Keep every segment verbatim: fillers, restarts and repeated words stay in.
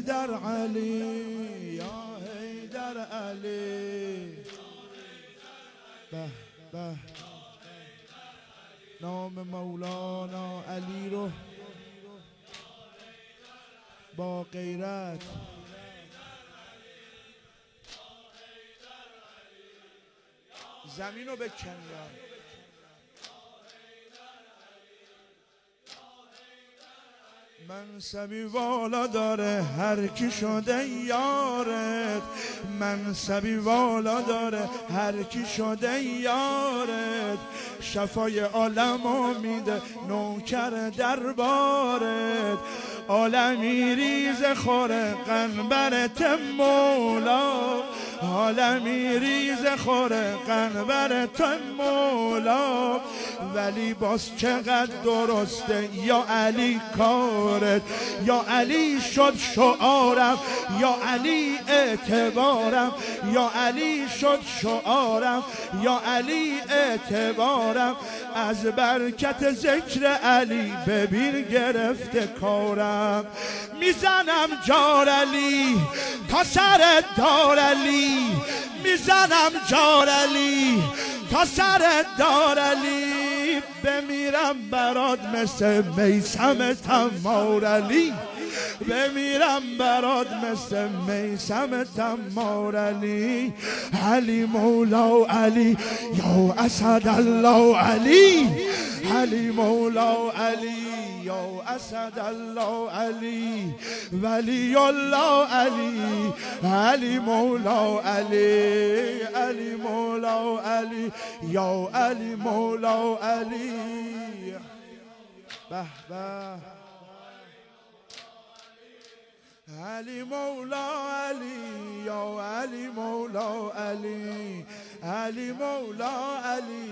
حیدر علی یا حیدر علی به به نام مولانا علی رو با غیرت زمین رو بکن. منصبی والا داره هر کی شده یارت، منصبی والا داره هر کی شده یارت، شفای عالمو میده نوکر دربارت، عالمی ریز خوره قنبرت مولا، عالمی ریز خوره قنبرت مولا، ولی باز چقدر درسته یا علی کارت، یا علی شد شعارم، یا علی اعتبارم، یا علی شد شعارم، یا علی اعتبارم، از برکت ذکر علی ببین گرفته کارم، میزنم جار علی تا سر دار علی، میزنم جار علی تا سر دار علی، بمیرم برات مثل میثم تمار علی، بمیرم برات مثل میثم تمار علی، علی مولا علی یا اسد الله علی، علی مولا علی یا اسد الله علی، ولی الله علی، علی مولا علی، علی مولا علی یا علی مولا علی. به به علی مولا علی یا علی مولا علی، علی مولا علی.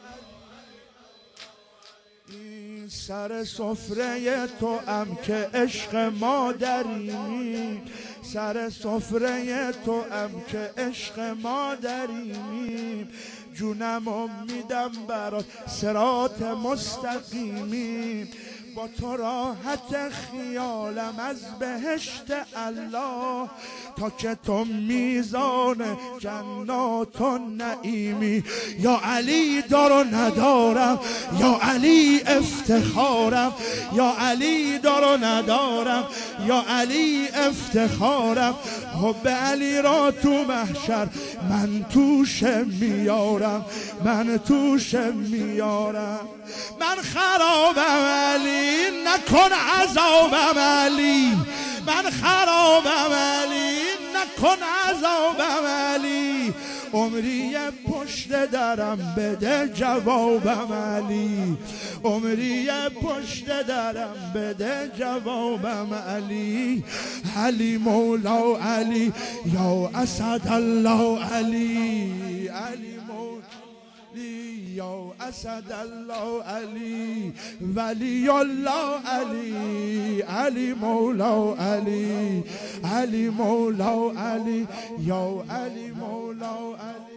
این سر سفره تو ام که عشق مادریم، سر سفره تو ام که عشق مادریم، جونمو میدم برات صراط مستقیمی، با تو راحت خیالم از بهشت الله، تا که تو میزان جنات و نعیمی، یا علی دار و ندارم، یا علی افتخارم، یا علی دار و ندارم، یا علی افتخارم، حب علی را تو محشر من توش میارم، من توش میارم، من خرابم علی نکن عذابم علی، من خرابم علی نکن عذابم علی، عمری پشت درم بده جوابم علی، عمری پشت درم بده جوابم علی، علی مولا علی یا اسد الله علی، علی مولا یا اسد الله علی، ولی الله علی، علی مولا علی، علی مولا علی یا علی مولا علی.